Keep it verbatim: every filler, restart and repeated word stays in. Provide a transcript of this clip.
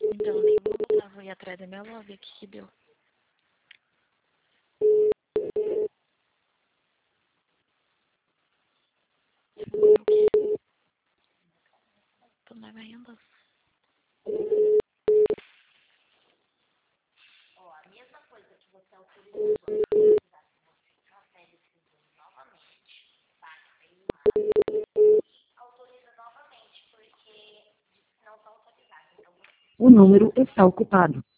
Então, nem vou voltar, vou ir atrás da minha avó, ver o que que deu. O quê? Tô na venda. Ó, a mesma coisa que você autorizou os outros a utilizar, você transfere esses dois novamente, paga a imagem e autoriza novamente, porque não estão autorizados. Então, O número está ocupado.